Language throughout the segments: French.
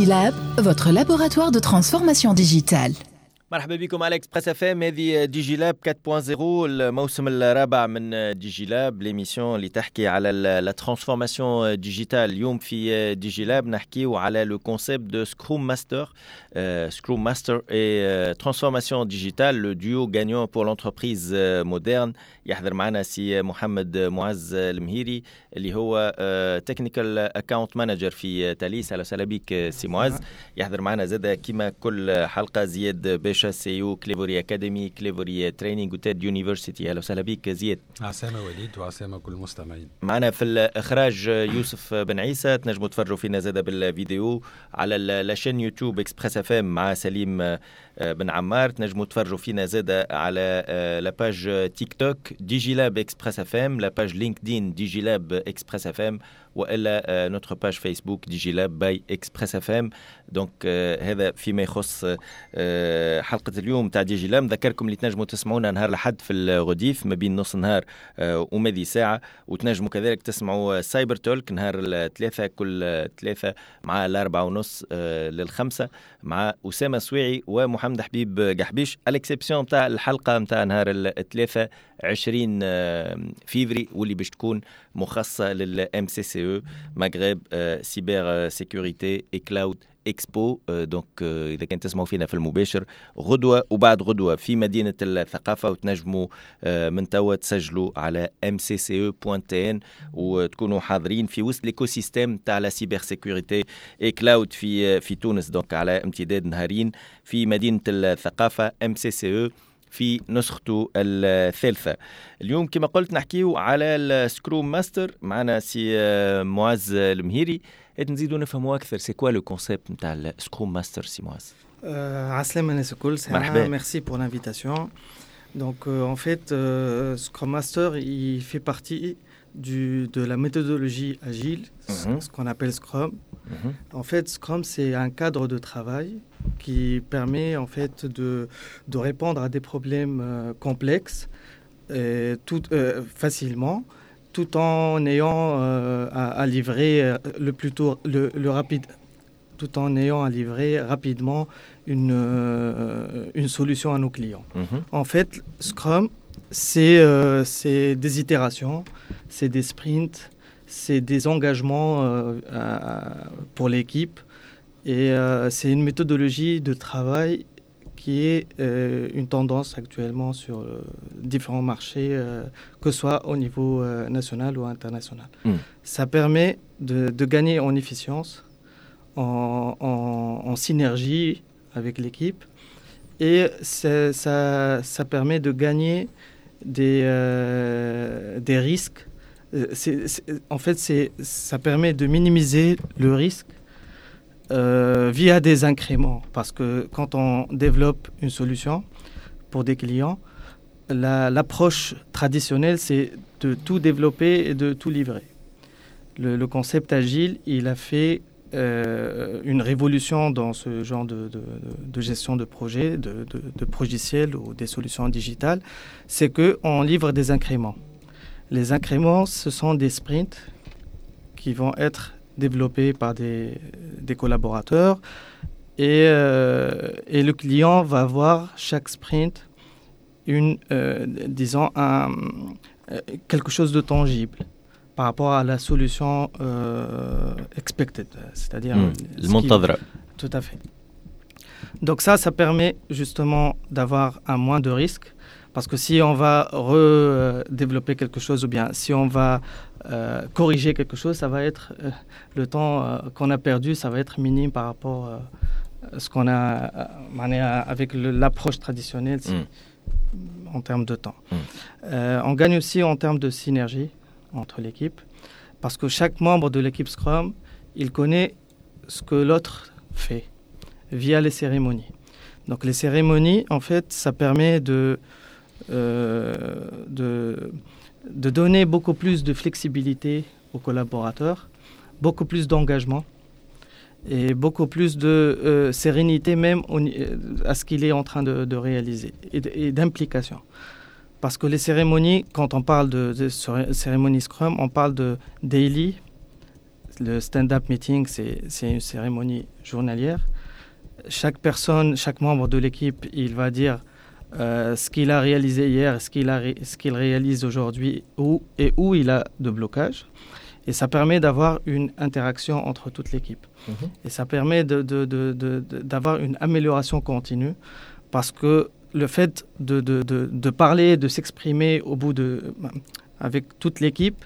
DigiLab, votre laboratoire de transformation digitale. مرحبا بكم على اكسبريس اف ام. هذه ديجي لاب 4.0 الموسم الرابع من ديجي لاب، ليميسيون اللي تحكي على لا ترانسفورماسيون ديجيتال. اليوم في ديجي لاب نحكيو على لو كونسيبت دو سكروم ماستر. سكروم ماستر اي ترانسفورماسيون ديجيتال، لو ديو غانيون بور لونتربريز مودرن. يحضر معنا سي محمد معز المهيري اللي هو تكنيكال اكاونت مانجر في تاليس. اهلا وسهلا بك سي معز. يحضر معنا زاد كيما كل حلقه زياد باشا سيو كليفوري اكاديمي، كليفوري تريننج وتيد يونيفرسيتي. اهلا وسهلا بك زياد. عسامة وليد وعسامة كل المستمعين. معنا في الاخراج يوسف بن عيسى. تنجموا تفرجوا فينا زاد بالفيديو على لاشين يوتيوب اكسبريس اف ام مع سليم بن عمار. تنجموا تفرجوا فينا زاد على لاباج تيك توك ديجي لاب اكسبريس اف ام، لاباج لينكدين ديجي لاب اكسبريس اف ام، والا نوتر باج فيسبوك ديجي لاب باي اكسبريس اف ام. دونك هذا فيما يخص حلقة اليوم تاع ديجي لاب. نذكركم اللي تنجموا تسمعونا نهار الأحد في الغديف ما بين نص نهار وماذي ساعة، وتنجموا كذلك تسمعوا سايبر تولك نهار الثلاثة كل ثلاثة مع 4:30 لل5 مع أسامة سويعي ومحمد حبيب قحبيش، الاكسبسيون تاع الحلقة متاع نهار الثلاثة 20 فيفري واللي باش تكون مخصصة للام سي سي او مغرب سيبر سيكوريتي اي كلاود اكسبو. دونك اذا كنت تسمعوا فينا في المباشر غدوه وبعد غدوه في مدينه الثقافه، وتنجموا من توا تسجلوا على mcce.tn وتكونوا حاضرين في وسط الايكو سيستيم تاع لا سيبر سيكوريتي اي كلاود في تونس. دونك على امتداد نهارين في مدينه الثقافه MCCE في نسخته الثالثة. اليوم كما قلت نحكيه على السكروم ماستر. معنا سي معز المهيري. نزيدوا نفهموا أكثر سي كوا لو كونسيبت نتاع السكروم ماستر سي معز. عسلامة الناس الكل. Merci pour l'invitation. Donc en fait Scrum Master il fait partie de la méthodologie agile, ce qu'on appelle Scrum. En fait, Scrum, c'est un cadre de travail qui permet en fait de répondre à des problèmes complexes facilement, tout en ayant à livrer tout en ayant à livrer rapidement une solution à nos clients. En fait, Scrum, c'est des itérations, c'est des sprints, c'est des engagements pour l'équipe, et c'est une méthodologie de travail qui est une tendance actuellement sur différents marchés, que ce soit au niveau national ou international. Ça permet de gagner en efficience, en synergie avec l'équipe, et ça permet de gagner des risques. En fait, ça permet de minimiser le risque via des incréments. Parce que quand on développe une solution pour des clients, l'approche traditionnelle, c'est de tout développer et de tout livrer. Le concept agile, il a fait une révolution dans ce genre de gestion de projet, de logiciels ou des solutions digitales. C'est qu'on livre des incréments. Les incréments, ce sont des sprints qui vont être développés par des collaborateurs, et le client va voir chaque sprint quelque chose de tangible par rapport à la solution expected, c'est-à-dire المنتظرة. Tout à fait. Donc ça permet justement d'avoir un moins de risques. Parce que si on va redévelopper quelque chose, ou bien si on va corriger quelque chose, ça va être le temps qu'on a perdu, ça va être minime par rapport à ce qu'on a avec l'approche traditionnelle en termes de temps. On gagne aussi en termes de synergie entre l'équipe, parce que chaque membre de l'équipe Scrum, il connaît ce que l'autre fait via les cérémonies. Donc les cérémonies, en fait, ça permet de donner beaucoup plus de flexibilité aux collaborateurs, beaucoup plus d'engagement et beaucoup plus de sérénité même à ce qu'il est en train de réaliser et d'implication. Parce que les cérémonies, quand on parle de cérémonies Scrum, on parle de daily, le stand-up meeting, c'est une cérémonie journalière. Chaque personne, chaque membre de l'équipe, il va dire ce qu'il a réalisé hier, ce qu'il réalise aujourd'hui, où il a de blocage. Et ça permet d'avoir une interaction entre toute l'équipe. Et ça permet d'avoir une amélioration continue, parce que le fait de parler, de s'exprimer avec toute l'équipe,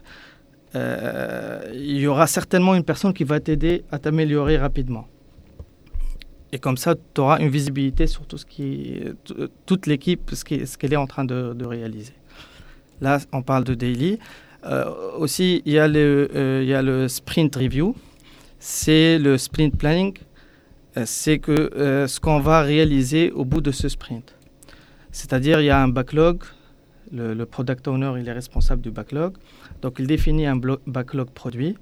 il y aura certainement une personne qui va t'aider à t'améliorer rapidement. Et comme ça, tu auras une visibilité sur toute l'équipe, ce qu'elle est en train de réaliser. Là, on parle de daily. Aussi, il y a le sprint review. C'est le sprint planning. C'est ce qu'on va réaliser au bout de ce sprint. C'est-à-dire, il y a un backlog. Le product owner, il est responsable du backlog. Donc, il définit un backlog produit.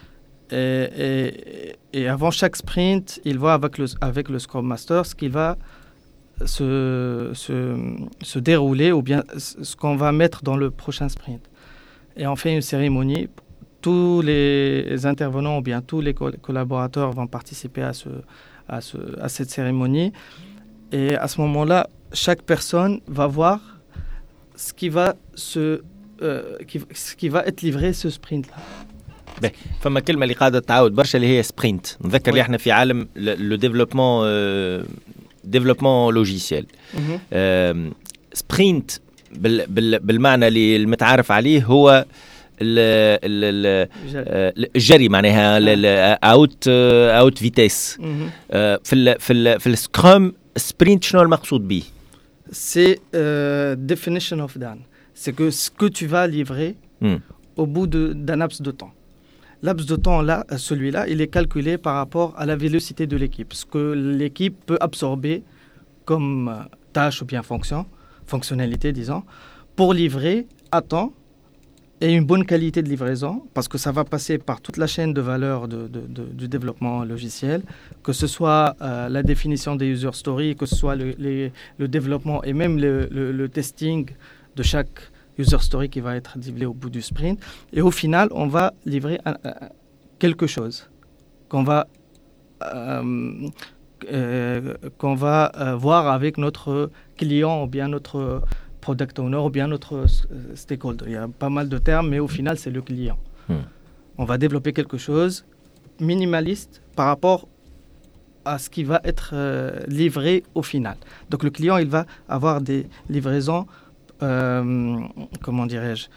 Et avant chaque sprint, il voit avec le Scrum Master ce qui va se dérouler ou bien ce qu'on va mettre dans le prochain sprint. Et on fait une cérémonie. Tous les intervenants ou bien tous les collaborateurs vont participer à cette cérémonie. Et à ce moment-là, chaque personne va voir ce qui va être livré ce sprint-là. فما كلمة اللي قاعدة تعاود برشا اللي هي سبرينت. نذكر اللي احنا في عالم لو ديفلوبمون لوجيسيال. سبرينت بالمعنى اللي المتعارف عليه هو الجري معناها اوت فيتيس. في السكرام سبرينت شنو المقصود به؟ C'est definition of done. C'est que ce que tu vas livrer au bout d'un laps de temps. Laps de temps, là, celui-là, il est calculé par rapport à la vélocité de l'équipe. Ce que l'équipe peut absorber comme tâche ou bien fonctionnalité, disons, pour livrer à temps et une bonne qualité de livraison, parce que ça va passer par toute la chaîne de valeur du développement logiciel, que ce soit la définition des user stories, que ce soit le développement et même le testing de chaque user story qui va être livré au bout du sprint. Et au final, on va livrer quelque chose qu'on va voir avec notre client ou bien notre product owner ou bien notre stakeholder. Il y a pas mal de termes, mais au final, c'est le client. On va développer quelque chose minimaliste par rapport à ce qui va être livré au final. Donc le client, il va avoir des livraisons comment dirais-je,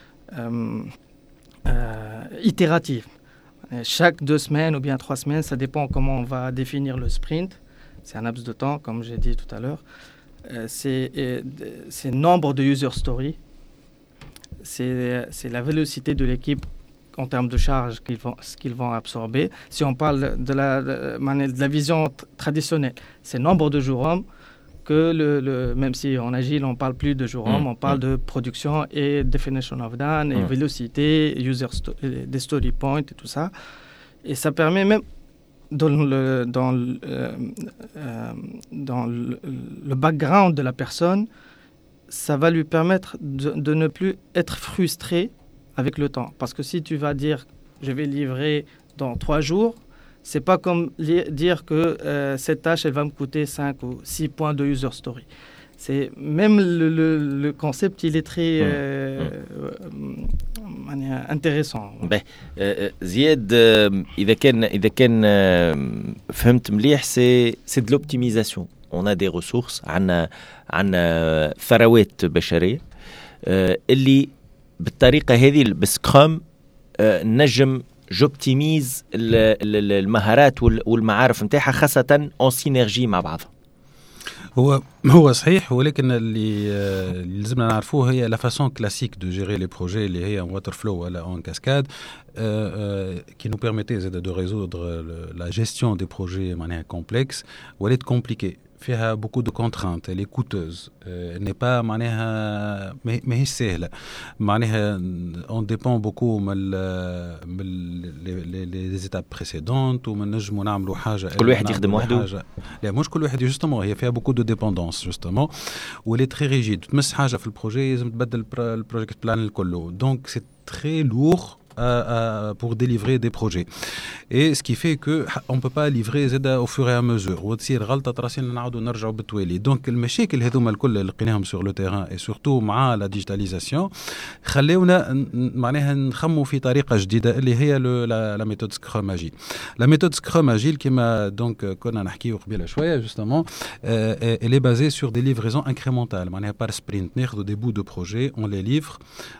itérative. Chaque 2 semaines ou bien 3 semaines, ça dépend comment on va définir le sprint. C'est un laps de temps, comme j'ai dit tout à l'heure. C'est nombre de user stories. C'est la vélocité de l'équipe en termes de charge qu'ils vont absorber. Si on parle de la vision traditionnelle, c'est nombre de jours hommes. Que même si en agile on parle plus de jour homme, on parle de production et definition of done et vélocité, des story points et tout ça. Et ça permet même dans le background de la personne, ça va lui permettre de ne plus être frustré avec le temps. Parce que si tu vas dire je vais livrer dans 3 jours, c'est pas comme dire que cette tâche elle va me coûter 5 ou 6 points de user story. C'est même le concept il est très intéressant. زياد إذا كان فهمت مليح c'est de l'optimisation. On a des ressources, عنا ثروات بشرية اللي بالطريقة هذه بالسكرام نجم j'optimise المهارات والمعارف نتاعها خاصة en synergie مع بعضها. هو صحيح، ولكن اللي لازمنا نعرفوه هي لا فاسون كلاسيك دو جيري لي بروجي اللي هي en waterflow ولا en cascade qui nous permettait de résoudre la gestion des projets معناها complexe ولات compliquée. فيها beaucoup de contraintes, elle est coûteuse, elle n'est pas معناها ماهيش سهلة. معناها on dépend beaucoup من les étapes précédentes ومن نجموا نعملوا حاجة كل واحد يخدم وحده. لا مش كل واحد justement، هي فيها beaucoup de dépendance justement و elle est très rigide. تمس حاجة في البروجي لازم تبدل البروجكت بلان الكله. donc c'est très lourd pour délivrer des projets. Et ce qui fait qu'on ne peut pas livrer au fur et à mesure. وتصير غلطة راسين نعاودوا نرجعوا بالتوالي. Donc المشاكل هذوما الكل اللي لقيناهم sur le terrain et surtout مع la digitalisation خلونا معناها نخموا في طريقة جديدة اللي هي la méthode Scrum Agile. La méthode Scrum Agile كما donc كنا نحكيو قبيله شوية justement elle est basée sur des livraisons incrémentales. معناها par sprint ناخذوا des bouts de projet, on les livre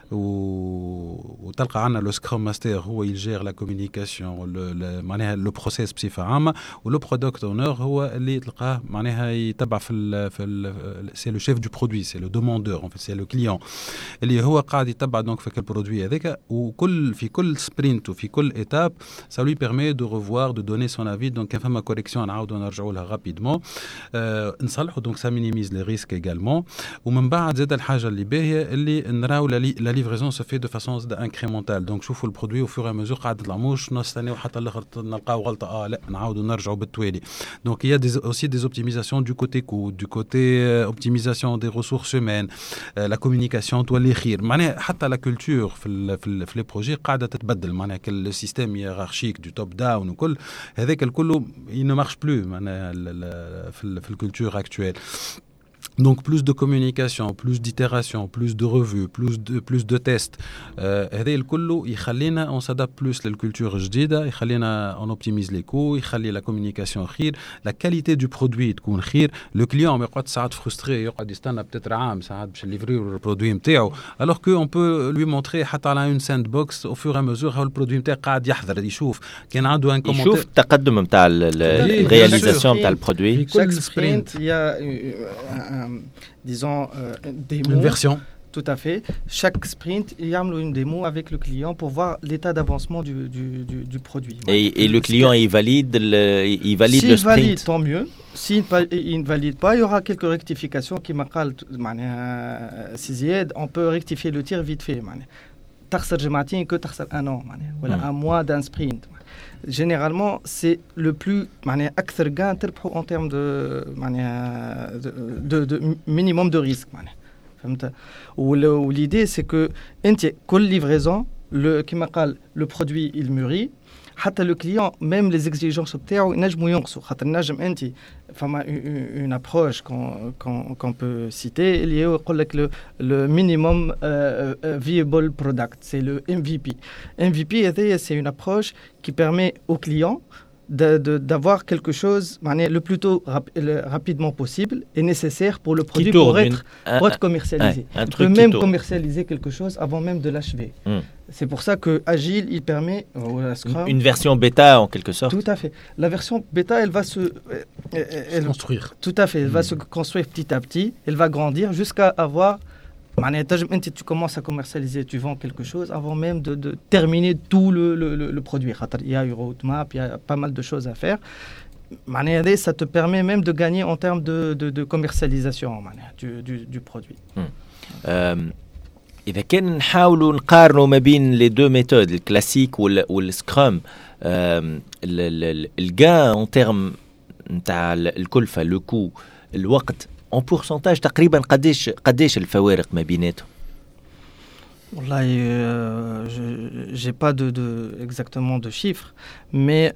وتلقى عنا le Scrum Master هو il gère la communication معناها le process بصفة عامة و le product owner هو اللي تلقاه معناها يتبع c'est le chef du produit, c'est le demandeur en fait, c'est le client اللي هو قاعد يتبع donc في البرودوي هذاك وكل في كل sprint وفي كل étape ça lui permet de revoir de donner son avis donc كان فما correction نعاودوا نرجعوا لها rapidement نصلحوا donc ça minimise les risques également ومن بعد زاد الحاجة اللي باهية اللي نراو la livraison se fait de façon incrémentale donc شوفوا البرودوي au fur et à mesure قاعد يطلعوش نستناو حتى الاخر نلقاو غلطة لا نعاودوا نرجعوا بالتوالي donc il y a aussi des optimisations du côté coût du côté optimisation des ressources humaines la communication تولي خير معناها حتى la culture في les projets قاعدة تتبدل معناها كل système hiérarchique du top down وكل هذاك الكل il ne marche plus معناها في الculture actuelle. Donc plus de communication, plus d'itération, plus de revues, plus de tests. هذا الكل يخلينا on s'adapte plus للculture جديدة, يخلينا on optimise les coûts, يخلي la communication خير, la qualité du produit تكون خير. Le client ما يقعد ساعات frustré, يقعد يستنى peut-être عام ساعات باش نليفريو البرودوي نتاعو, alors que on peut lui montrer حتى على une sandbox au fur et à mesure هو البرودوي نتاعو قاعد يحضر يشوف كان عنده un commentaire. يشوف التقدم نتاع الرياليزاسيون نتاع البرودوي. Chaque sprint il y a disons des mots. Une version. Tout à fait. Chaque sprint, il y a une démo avec le client pour voir l'état d'avancement du produit. Et le client, il valide le sprint. S'il valide, tant mieux. S'il ne valide pas, il y aura quelques rectifications qui m'appellent. On peut rectifier le tir vite fait. تخسر جمعتين que تخسر un an. Voilà, un mois d'un sprint. Généralement, c'est le plus أكثر gain تربحوا en termes de minimum de risque. L'idée, c'est que كل livraison, le produit il mûrit. حتى le client, même les exigences بتاعه ينجموا ينقصوا. خاطر نجم أنت فما une approche qu'on peut citer اللي هو يقول لك le minimum viable product, c'est le MVP. MVP, c'est une approche qui permet au client d'avoir quelque chose le plus tôt rapidement possible et nécessaire pour le produit pour être commercialisé. On peut même commercialiser quelque chose avant même de l'achever. C'est pour ça que Agile, il permet Scrum, une version bêta en quelque sorte. Tout à fait. La version bêta, elle va se construire. Tout à fait. Elle va se construire petit à petit. Elle va grandir jusqu'à avoir. Tu commences à commercialiser, tu vends quelque chose avant même de terminer tout le produit. Il y a une roadmap, il y a pas mal de choses à faire. Ça te permet même de gagner en termes de commercialisation du produit. إذا كان نحاولوا نقارنوا ما بين les deux méthodes, le classique ou le Scrum, le gain en termes نتاع الكلفة, le coût, الوقت, en pourcentage تقريبا قديش الفوارق ما بيناتهم؟ والله j'ai pas exactement de chiffres, mais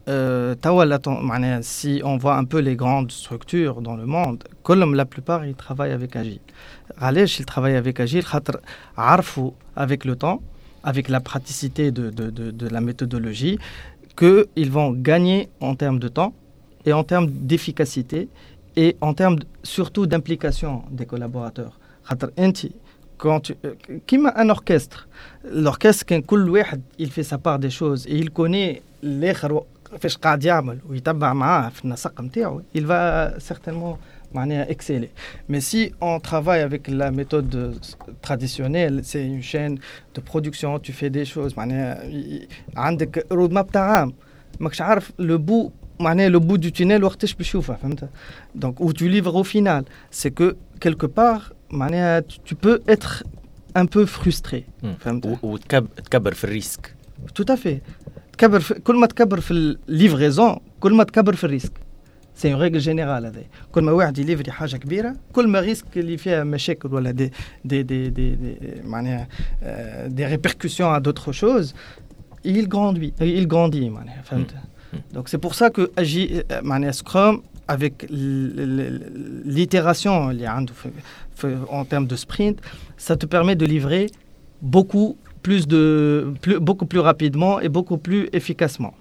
si on voit un peu les grandes structures dans le monde, la plupart ils travaillent avec Agile. علاش ils travaillent avec Agile خاطر عرفوا avec le temps, avec la praticité de la méthodologie, que ils vont gagner en termes de temps et en termes d'efficacité et en termes surtout d'implication des collaborateurs. خاطر انت comme un orchestre, l'orchestre quand كل واحد il fait sa part des choses et il connaît الاخر فاش قاعد يعمل ويتبع معاه في النسق نتاعو, il va certainement exceller. Mais si on travaille avec la méthode traditionnelle, c'est une chaîne de production, tu fais des choses, عندك roadmap تاع عام ماكش عارف le bout du tunnel وقتاش بتشوفه, فهمت؟ Donc où tu livres au final, c'est que quelque part tu peux être un peu frustré. وتكبر في الريسك. Tout à fait. كل ما تكبر في الليفريزون كل ما تكبر في الريسك. C'est une règle générale هذه. كل ما واحد يليفري حاجة كبيرة كل ما ريسك اللي فيها مشاكل ولا des répercussions à d'autres choses il grandit. Donc c'est pour ça que Scrum, avec l'itération en termes de sprint, ça te permet de livrer beaucoup plus rapidement et beaucoup plus efficacement.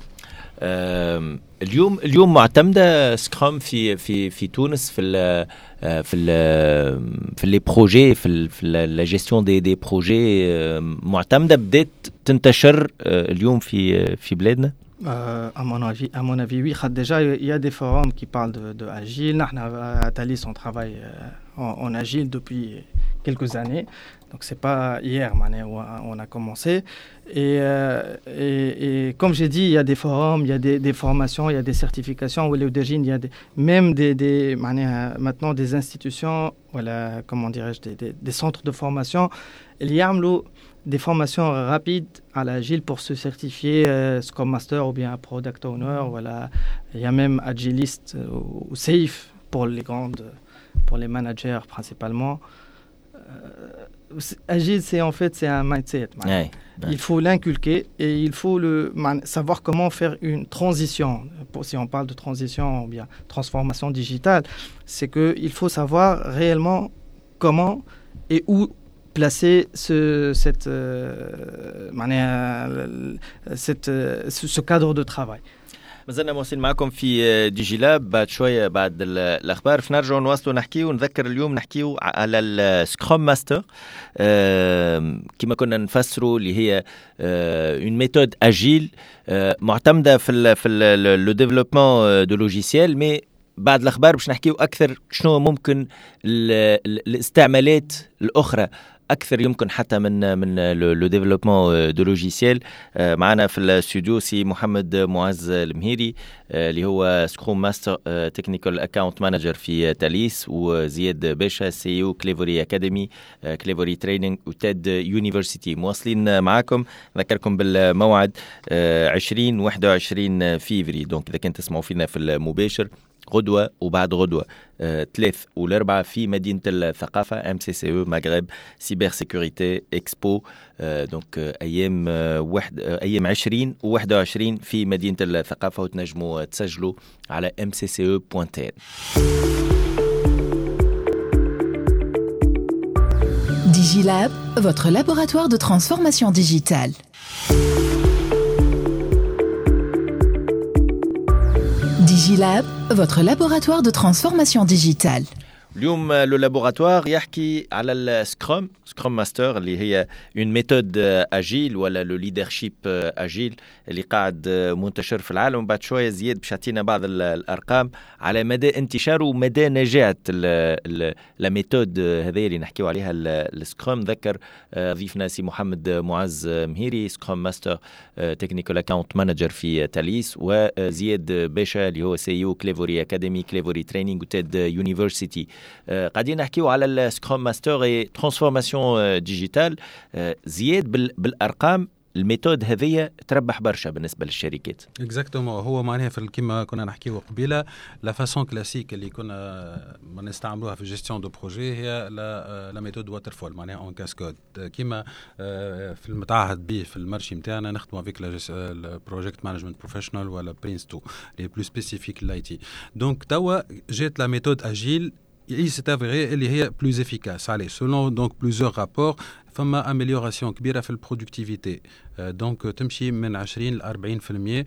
اليوم معتمدة سكرام في تونس في les projets في la gestion des projets معتمدة بدأت تنتشر اليوم في بلادنا. À mon avis, oui. Déjà, il y a des forums qui parlent de Agile. Nous, à Thalys, on travaille en Agile depuis quelques années. Donc, c'est pas hier où on a commencé. Et comme j'ai dit, il y a des forums, il y a des formations, il y a des certifications. Il y a même maintenant des institutions, comment dirais-je, des centres de formation. Il y a des formations rapides à l'Agile pour se certifier Scrum Master ou bien Product Owner. Il y a même Agilist ou Safe pour les managers principalement. Agile, c'est un mindset. Il faut l'inculquer et il faut savoir comment faire une transition. Si on parle de transition ou bien transformation digitale, c'est qu'il faut savoir réellement comment et où placer ce cadre de travail. مازلنا موصلين معكم في ديجي لاب. بعد شوية بعد الأخبار نرجعوا نواصلوا نحكيو ونذكر اليوم نحكيو على السكرام ماستر كما كنا نفسروا اللي هي une méthode agile معتمدة في le développement de logiciels. mais بعد الأخبار باش نحكيو أكثر شنو ممكن الاستعمالات الأخرى أكثر يمكن حتى من لو ديفلوبمون دو لوجيسيال. معنا في الاستوديو سي محمد معز المهيري اللي هو سكروم ماستر تكنيكال اكاونت مانجر في تاليس، وزياد باشا سي يو كليفوري اكاديمي كليفوري تريننج وتيد يونيفرسيتي. مواصلين معكم. نذكركم بالموعد 20-21 فيفري. دونك إذا كنت تسمعوا فينا في المباشر غدوة وبعد غدوة 3 و4 في مدينة الثقافة MCCE مغرب سيبر سيكوريتي اكسبو. دونك أيام 20 و21 في مدينة الثقافة، وتنجموا تسجلوا على mcce.tn. Digilab, votre laboratoire de transformation digitale. Digilab, votre laboratoire de transformation digitale. اليوم لو لابوراتوار يحكي على السكرام ماستر اللي هي اون ميثود اجيل ولا لو ليدرشيب اجيل اللي قاعد منتشر في العالم. بعد شويه زياد باش يعطينا بعض الارقام على مدى انتشاره ومدى نجاعه لا ميثود هذه اللي نحكيو عليها السكرام. ذكر ضيفنا سي محمد معز مهيري سكرام ماستر تكنيكال اكاونت مانجر في تاليس، وزياد باشا اللي هو سي يو كليفوري اكاديمي كليفوري تريننج وتيد يونيفرسيتي. قاعدين نحكيو على السكرام ماستر اي ترانسفورماسيون ديجيتال. زياد بالارقام الميثود هذه تربح برشا بالنسبه للشركات. اكزاكتومون. هو معناها في كما كنا نحكيو قبيله لا فاسون كلاسيك اللي كنا نستعملوها في جيستيون دو بروجي هي لا ميثود واتر فول معناها اون كاسكود كما في المتعهد به في المارشي نتاعنا نخدموا افيك البروجيكت مانجمنت بروفيشنال ولا برينس 2 لي بلو سبيسيفيك لاي تي. دونك توا جات لا ميثود اجيل il s'est avéré qu'elle est plus efficace. Allez, selon donc plusieurs rapports, فما amélioration كبيرة في البرودكتيفيتي. donc تمشي من 20 ل 40%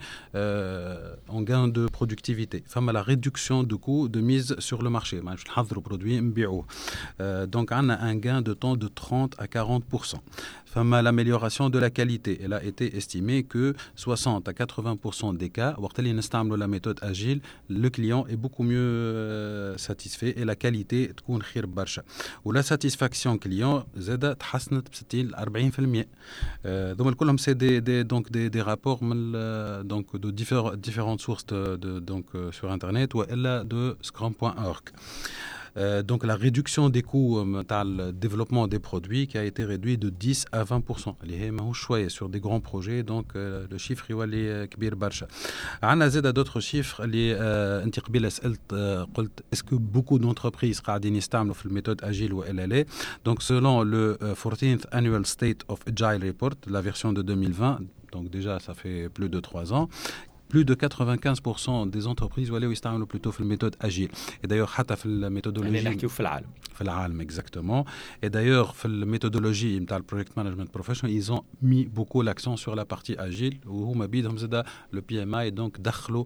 en gain de productivité. فما la réduction de coût de mise sur le marché. معناش نحضروا برودوي نبيعوه. donc عندنا un gain de temps de 30 à 40%. فما l'amélioration de la qualité. Elle a été estimée que 60 à 80% des cas وقت اللي نستعملوا la méthode agile, le client est beaucoup mieux satisfait et la qualité تكون خير برشا. ولا satisfaction client زاد تحسن ب 60 ل 40%. ذوما كلهم سي دي رابور من دونك دو ديفيرونت سورس دونك سور انترنت والا دو scrum.org. donc la réduction des coûts dans le développement des produits qui a été réduit de 10 à 20%. اللي هي ماهوش شويه sur des grands projets. donc le chiffre يولي كبير برشا. عندنا زاد d'autres chiffres اللي انت قبيله سالت قلت est-ce que beaucoup d'entreprises قاعدين يستعملوا في الميثود agile والا لا. donc selon le 14th annual state of agile report la version de 2020 donc déjà ça fait plus de 3 ans. Plus de 95% des entreprises utilisent plutôt la méthode agile. Et d'ailleurs, la méthodologie... في العالم exactement. Et d'ailleurs, dans la méthodologie de Project Management Professional, ils ont mis beaucoup l'accent sur la partie agile. Où le PMI donc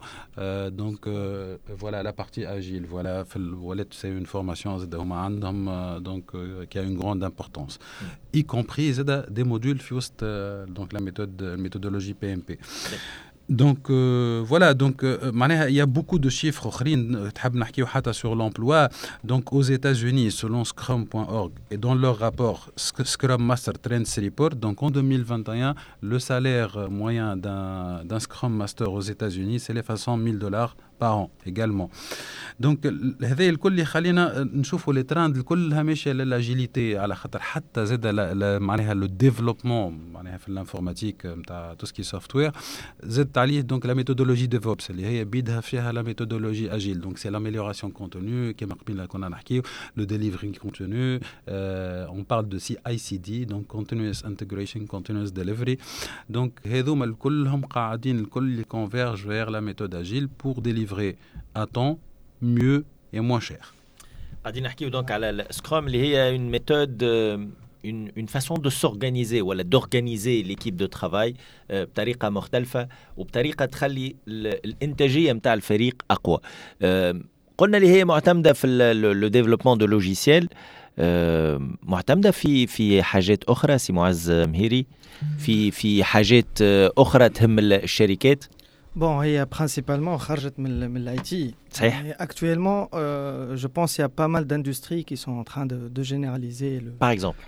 voilà la partie agile. Voilà, c'est une formation donc qui a une grande importance, y compris des modules donc la méthodologie PMP. Donc voilà, donc il y a beaucoup de chiffres sur l'emploi. Donc aux États-Unis, selon Scrum.org et dans leur rapport Scrum Master Trends Report, donc en 2021, le salaire moyen d'un Scrum Master aux États-Unis s'élève à $100,000 par an également. Donc هذا الكل اللي خلينا نشوفوا لي تراند كلها ماشيه للاجيليتي على خاطر حتى زاد معناها لو ديفلوبمون معناها في الانفورماتيك نتاع تو سكي سوفتوير زادت عليه دونك لا ميثودولوجي ديفوبس اللي هي بيدها فيها لا ميثودولوجي اجيل دونك سي لاميليوراسيون كونتوني كما قبيله كنا نحكيو لو ديليفرينغ كونتوني اون بارل دو سي اي سي دي دونك كونتينوس انتجريشن كونتينوس ديليفري دونك هذوما كلهم قاعدين الكل كونفيرج فير لا ميثود اجيل بور ديليفري à temps, mieux et moins cher. قاعدين نحكيو donc على السكرام اللي هي une méthode une façon de s'organiser ولا d'organiser l'équipe de travail بطريقة مختلفة وبطريقة تخلي الإنتاجية متاع الفريق أقوى. قلنا اللي هي معتمدة في le développement de logiciels معتمدة في حاجات أخرى سي معز مهيري في حاجات أخرى تهم الشركات. Bon, il y a principalement l'IT. Actuellement, je pense qu'il y a pas mal d'industries qui sont en train de généraliser. Par exemple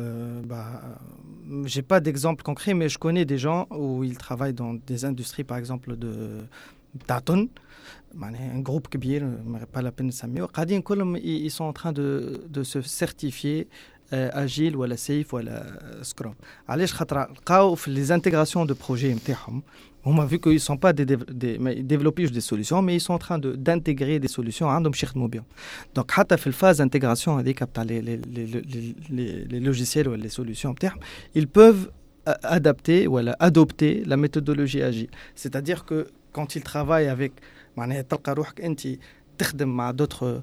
j'ai pas d'exemple concret, mais je connais des gens où ils travaillent dans des industries, par exemple de Taton, un groupe كبير, pas la peine de s'amuser. Ils sont en train de se certifier agile ou la safe ou la scrum. علاش خاطر لقاو في les intégrations de projets نتاعهم on a vu qu'ils ne sont pas développés des solutions, mais ils sont en train d'intégrer des solutions عندهم يخدموا بهم. Donc حتى في الفاز intégration هذيك بتاع les logiciels ou les solutions نتاعهم, ils peuvent adapter ou adopter la méthodologie agile. C'est-à-dire que quand ils travaillent avec معناها تلقى روحك انت تخدم مع d'autres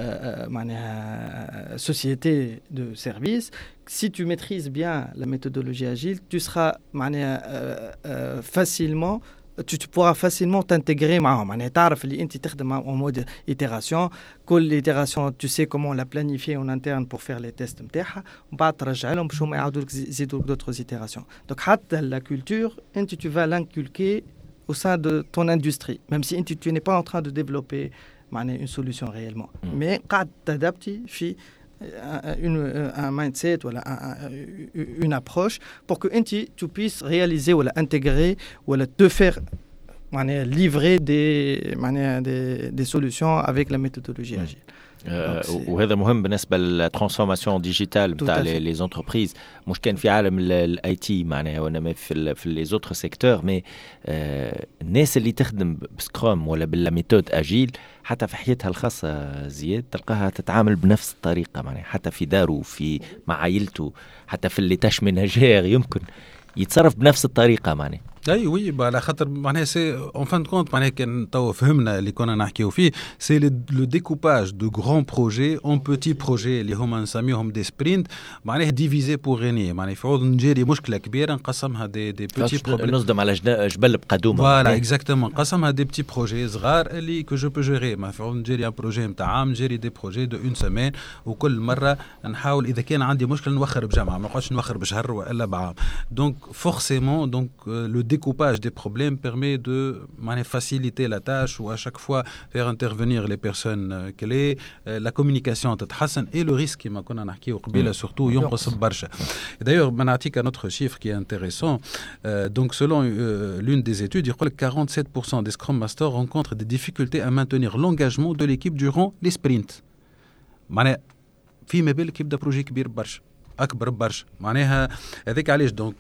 sociétés de services. Si tu maîtrises bien la méthodologie agile, tu seras facilement, tu pourras facilement t'intégrer معهم. تعرف اللي انت تخدم en mode itération. كل itération, tu sais comment la planifier en interne pour faire les tests نتاعها. ومن بعد ترجع لهم باش هما يعاودوا لك يزيدوا d'autres itérations. Donc حتى la culture, tu vas l'inculquer au sein de ton industrie, même si tu n'es pas en train de développer une solution réellement. Mais quand tu adaptes un mindset ou une approche pour que tu puisses réaliser ou intégrer ou te faire livrer des solutions avec la méthodologie agile. وهذا مهم بالنسبه للترانسفورماسيون ديجيتال نتاع لي زونتربريز مش كان في عالم الاي تي معناها وانما في لي زوتر سيكتور مي الناس اللي تخدم بسكرام ولا بالميثود اجيل حتى في حياتها الخاصه زياد تلقاها تتعامل بنفس الطريقه معناها حتى في داره في مع عائلته حتى في اللي تاش منهجير يمكن يتصرف بنفس الطريقه معناها. اي وي على خاطر معناها سي اون فان كونت معناها كان تو فهمنا اللي كنا نحكيو فيه سي لو ديكوباج دو غران بروجي اون بوتي بروجي اللي هما نسميهم دي سبرينت معناها ديفيزي بور غيني معناها يفعود نجري مشكله كبيره نقسمها دي بوتي بروبليم نصدم على جبل بقدومه فوالا اكزاكتومون نقسمها دي بوتي بروجي صغار اللي كو جو بو جيري ما يفعود نجري ان بروجي نتاع عام نجري دي بروجي دو اون سيمين وكل مره نحاول اذا كان عندي مشكله نوخر بجمعه ما نقعدش نوخر بشهر ولا بعام دونك فورسيمون دونك لو découpage des problèmes permet de faciliter la tâche ou à chaque fois faire intervenir les personnes clés, la communication تتحسن et le risque كما كنا نحكيو قبيله surtout ينقص برشا. D'ailleurs ما نعطيك un autre chiffre qui est intéressant. Donc selon l'une des études, il dit que 47% des Scrum Masters rencontrent des difficultés à maintenir l'engagement de l'équipe durant les sprints. معناها فيما بالك يبدا بروجي كبير برشا أكبر برشا معناها هذيك علاش دونك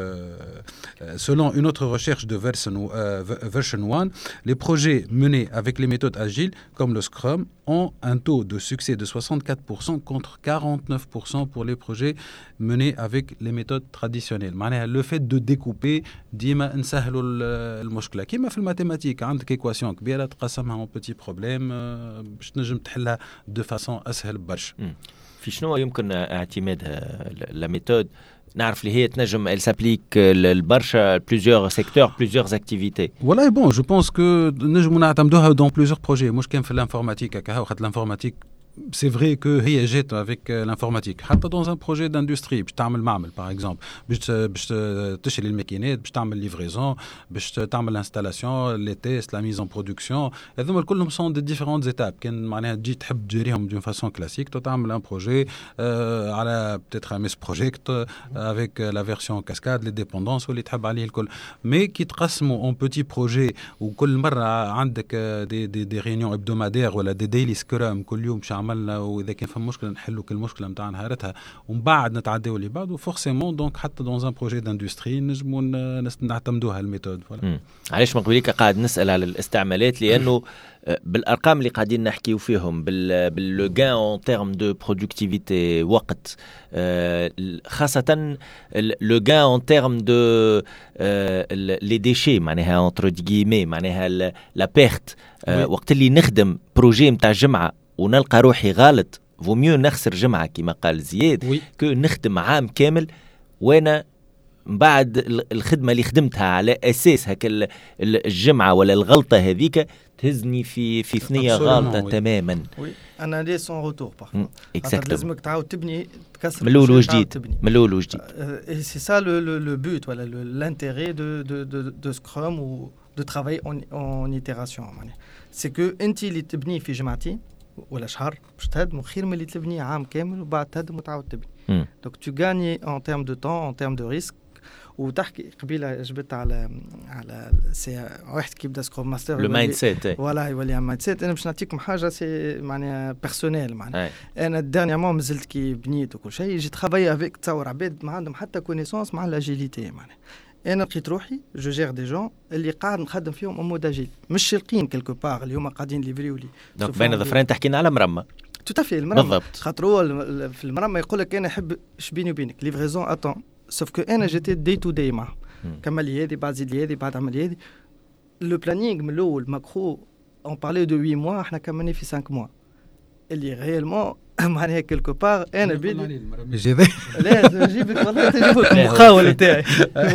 selon une autre recherche de version 1 les projets menés avec les méthodes agiles comme le Scrum ont un taux de succès de 64% contre 49% pour les projets menés avec les méthodes traditionnelles معناها le fait de découper ديما نسهلوا المشكله كيما في الماتيماتيك عندك ايكواسيون كبيره تقسمها en petits problèmes باش تنجم تحلها de façon اسهل برشا. في شنو يمكن اعتمادها لا ميثود نعرف اللي هي تنجم elle s'applique للبرشا plusieurs secteurs plusieurs activités. والله bon je pense que نجموا نعتمدوها dans plusieurs projets مش كان في الانفورماتيك هكا وخاطر الانفورماتيك c'est vrai que هي جات avec l'informatique حتى dans un projet d'industrie باش تعمل معمل par exemple باش تشري الماكينات باش تعمل livraison باش تعمل l'installation les tests la mise en production هذوما كلهم sont des différentes étapes كان معناها تجي تحب تجريهم d'une façon classique تعمل un projet على peut-être un MES project avec la version cascade les dépendances واللي تحب عليه الكل mais كي تقسموا en petits projets وكل مرة عندك des réunions hebdomadaires ولا des daily scrum كل يوم عملنا واذا كان فما مشكله نحلوا كل مشكله نتاع نهارتها ومن بعد نتعداو اللي بعده فورسيمون دونك حتى دون ان بروجي داندستري نجموا نعتمدوها الميثود فوالا. علاش من قبليك قاعد نسال على الاستعمالات لانه بالارقام اللي قاعدين نحكيو فيهم باللو غان اون تيرم دو برودكتيفيتي وقت خاصه لو غان اون تيرم دو لي ديشي معناها اونتر غيمي معناها لا بيرت وقت اللي نخدم بروجي نتاع جمعه ونلقى روحي غلط فوميو نخسر جمعة كما قال زياد كو نخدم عام كامل وانا بعد الخدمة اللي خدمتها على أساس هكا الجمعة ولا الغلطة هذيك تهزني في ثنية غلطة تماما. أنا لي سون روتور باغ لازمك تعاود تبني تكسر من الأول وجديد من الأول وجديد. سي سا لو بوت ولا لانتيري دو سكرام و دو ترافاي اون ايتيراسيون معناها سي كو أنت اللي تبني في جمعتين ولا شهر باش تهدم خير من اللي تبني عام كامل وبعد تهدم وتعاود تبني. دونك تو غاني اون تيرم دو طون اون تيرم دو ريسك. وتحكي قبيله جبت على سي واحد كي بدا سكروم ماستر لو مايند سيت فوالا يولي مايند سيت. انا باش نعطيكم حاجه سي معناها بيرسونيل معناها انا ديرنيامون مازلت كي بنيت وكل شيء جيت ترافاي افيك تصور عباد ما عندهم حتى كونيسونس مع الاجيليتي معناها انا لقيت روحي جو جير دي جون اللي قاعد نخدم فيهم ان مود اجيل مش شالقين كيلكو باغ اللي هما قاعدين ليفريو لي دونك بين ظفرين تحكينا على مرمى توتافي المرمى خاطر هو في المرمى يقول لك انا نحب اش بيني وبينك ليفريزون اتون سوف كو انا جيتي دي تو دي معاه كمل لي هذه بعد زيد لي هذه بعد عمل لي هذه لو بلانينغ من الاول ماكرو اون بارلي دو 8 موا احنا كملنا في 5 موا اللي ريالمون معناها كيلكو باغ انا بيلي لا نجيب لك والله تجيب لك المقاول تاعي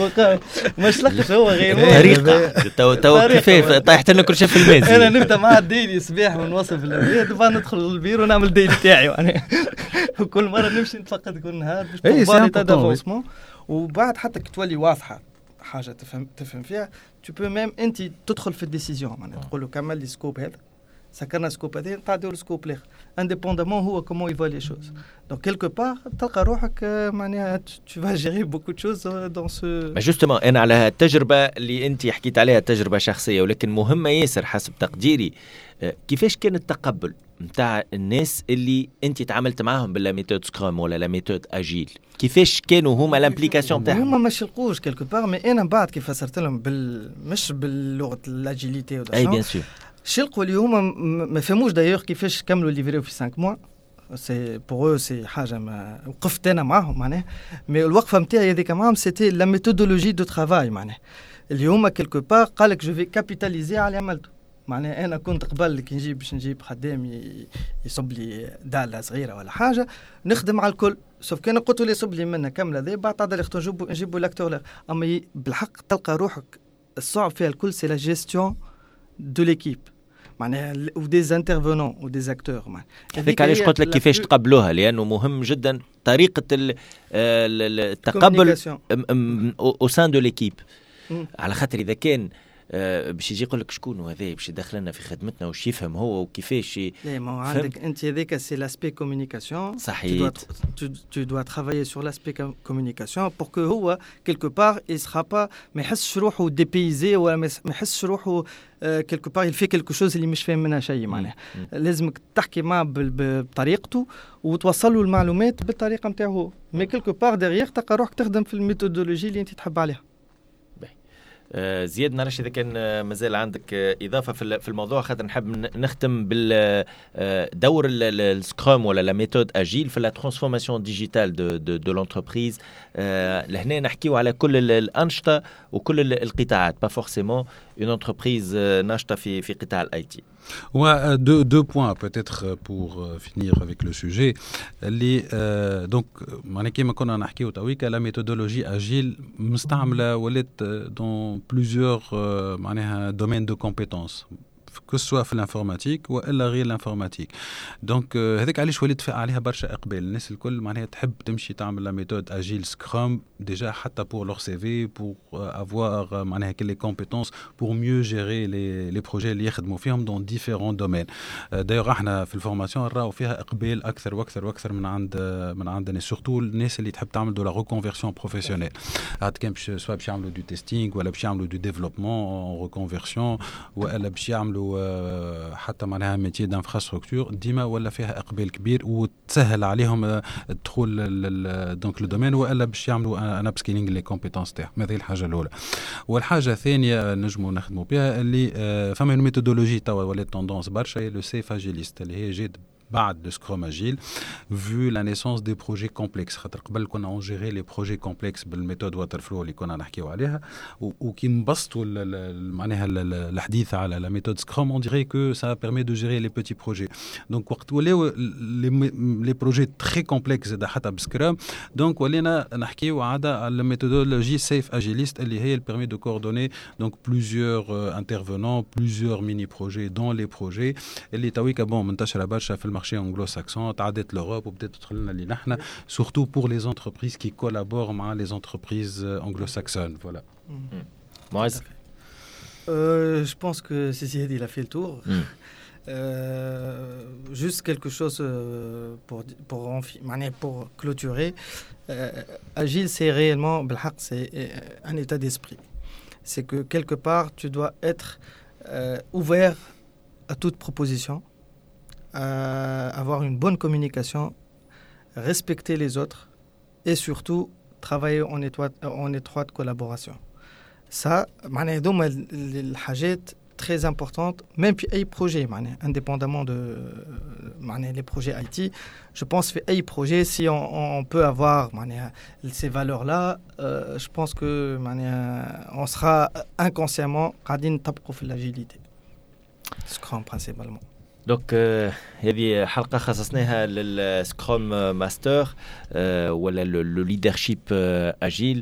مش لقش هو غير طريقه كيف طايحت لنا كل شيء في الميز. انا نبدا مع الديلي صباح ونوصل في البيت وبعد ندخل للبيرو ونعمل ديلي تاعي يعني وكل مره نمشي نتفقد كل نهار باش نبالي تدافونسمون وبعد حتى كي تولي واضحه حاجه تفهم فيها تو بو ميم انت تدخل في الديسيزيون معناها تقول له كمل لي سكوب هذا سكرنا سكوب هذا نتعدوا السكوب الاخر انديبوندامون هو كومون يفوا لي شوز دونك كيلكو بار تلقى روحك معناها تو فا جيري بوكو دو شوز دون سو جوستومون. انا على التجربه اللي انت حكيت عليها تجربه شخصيه ولكن مهمه ياسر حسب تقديري كيفاش كان التقبل نتاع الناس اللي انت تعاملت معاهم باللا ميثود سكرام ولا لا ميثود اجيل كيفاش كانوا هما لامبليكاسيون تاعهم؟ هما ما شلقوش كيلكو بار مي انا بعد كيف فسرت لهم مش باللغه الاجيليتي اي بيان سور شلقوا اليوم ما فهموش دايوغ كيفاش كملوا ليفريو في 5 موا سي بور سي حاجه ما وقفت انا معاهم معناها مي الوقفه نتاعي هذيك معاهم سيتي لا ميثودولوجي دو ترافاي معناها اليوم كيلكو بار قال لك جو في كابيتاليزي على عملته معناها انا كنت قبل كي نجيب باش نجيب خدام يصب لي داله صغيره ولا حاجه نخدم على الكل سوف كان قلت لي صب لي منها كامله ذي بعد تعدل نجيبوا لاكتور اما بالحق تلقى روحك الصعب فيها الكل سي لا جيستيون دو ليكيب معناها ودي انترفونون ودي اكتور هذيك علاش قلت لك كيفاش تقبلوها لانه مهم جدا طريقه التقبل او سان دو ليكيب على خاطر اذا كان باش يجي يقول لك شكون هذا باش يدخل لنا في خدمتنا وش يفهم هو وكيفاش. لا ما عندك انت هذاك سي لاسبي كومونيكاسيون. صحيح. tu dois travailler sur l'aspect communication pour que هو quelque part il sera pas ما يحسش روحه dépaysé ولا ما يحسش روحه quelque part il fait quelque chose اللي مش فاهم منها شيء معناها. لازمك تحكي معه بطريقته وتوصل له المعلومات بالطريقه نتاعو mais quelque part derrière تلقى روحك تخدم في الميثودولوجي اللي انت تحب عليها. زياد نعرفش إذا كان مازال عندك إضافة في الموضوع خاطر نحب نختم بالدور السكرام ولا لا ميثود أجيل في لا ترانسفورماسيون ديجيتال دو لونتربريز. لهنا نحكيو على كل الأنشطة وكل القطاعات با فورسيمون une entreprise ناشطة في قطاع الاي تي. Ouais, deux points peut-être pour finir avec le sujet. Donc, كما كنا نحكيو تويكا la méthodologie agile مستعملة ولات dans plusieurs معناها domaines de compétences. que ce soit في الانفورماتيك والا غير الانفورماتيك. دونك هذاك علاش وليت فاق عليها برشا اقبال. الناس الكل معناها تحب تمشي تعمل لا ميثود اجيل سكرام ديجا حتى pour leur CV pour avoir معناها كل les compétences pour mieux gérer les projets اللي يخدموا فيهم dans différents domaines. d'ailleurs احنا في الفورماسيون نراو فيها اقبال اكثر واكثر من عند الناس سورتو الناس اللي تحب تعمل دو لا ريكونفيرسيون بروفيسيونيل. هاد كان سواء باش يعملوا دو تيستينغ ولا باش يعملوا دو ديفلوبمون اون ريكونفيرسيون ولا باش يعملوا حتى معناها ميتي دانفراستركتور ديما ولا فيها اقبال كبير وتسهل عليهم الدخول دونك لو دومين ولا باش يعملوا ان ابسكيلينغ لي كومبيتونس تاعهم. هذه الحاجه الاولى. والحاجه الثانيه نجموا نخدموا بها اللي فما ميثودولوجي توا ولا توندونس برشا لو سيف اجيليست اللي هي جد بعد le Scrum Agile, vu la naissance des projets complexes. خاطر قبل كنا on gérait les projets complexes بالميثود واترفلو اللي كنا نحكيو عليها وكي نبسطوا معناها الحديث على la méthode Scrum, on dirait que ça permet de gérer les petits projets. Donc وقت ولاو les projets très complexes حتى بسكرام donc ولينا نحكيو على الميثودولوجي سيف اجيليست اللي هي permet de coordonner donc plusieurs intervenants, plusieurs mini projets dans les projets اللي تويكا بون منتشره برشا في marché anglo-saxon, تعدت l'Europe وبدأت تدخل لنا اللي نحن surtout pour les entreprises qui collaborent مع les entreprises anglo-saxonnes. Voilà. Moïse. Je pense que Cécile il a fait le tour. Juste quelque chose pour clôturer. Agile, c'est réellement, c'est un état d'esprit. C'est que quelque part, tu dois être ouvert à toute proposition. Avoir une bonne communication, respecter les autres et surtout travailler en étroite collaboration. Ça, هذوما الحاجات très importantes, même في أي projet, indépendamment de les projets IT. Je pense que أي projet, si on peut avoir ces valeurs-là, je pense que on sera inconsciemment قاعدين نطبقوا في l'agilité. Scrum principalement. دونك هذه حلقة خصصناها للسكروم ماستر ولا للليدرشيب أجيل.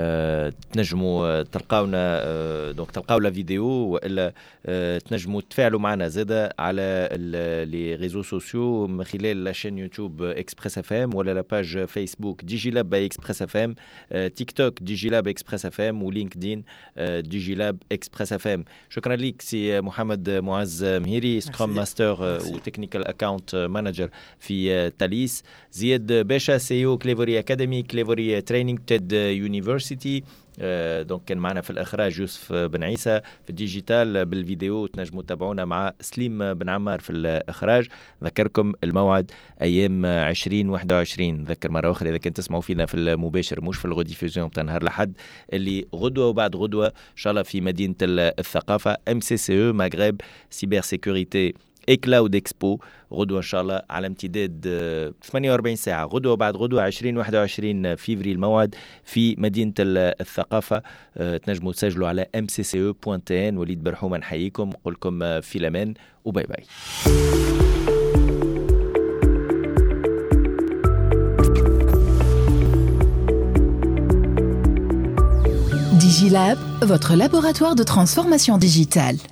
تنجموا تلقاونا دونك تلقاو لا فيديو والا تنجموا تفاعلوا معنا زاده على لي ريزو سوسيو من خلال لا شين يوتيوب اكسبريس اف ام ولا لا باج فيسبوك دي جي لاب باي اكسبريس اف ام، تيك توك دي جي لاب اكسبريس اف ام ولينكدين دي جي لاب اكسبريس اف ام. شكرا لك سي محمد معز مهيري سكرام ماستر وتكنيكال اكاونت مانجر في تاليس. زياد باشا سي او كليفوري اكاديمي كليفوري تريننج تيد يونيفرسيتي. دونك كان معنا في الإخراج يوسف بن عيسى، في الديجيتال بالفيديو تنجموا تتابعونا مع سليم بن عمار في الإخراج. ذكركم الموعد أيام 2021. ذكر مرة أخرى إذا كنت تسمعوا فينا في المباشر مش في الغوديفيزيون بتاع نهار الأحد اللي غدوة وبعد غدوة إن شاء الله في مدينة الثقافة MCCE مغرب سيبر سيكوريتي اي كلاود اكسبو. غدوه ان شاء الله على امتداد 48 ساعه، غدوه بعد غدوه 20-21 فيفري الموعد في مدينه الثقافه. تنجموا تسجلوا على mcce.tn. وليد برحومه نحييكم نقول لكم في الامان وباي باي. DigiLab, votre laboratoire de transformation digitale.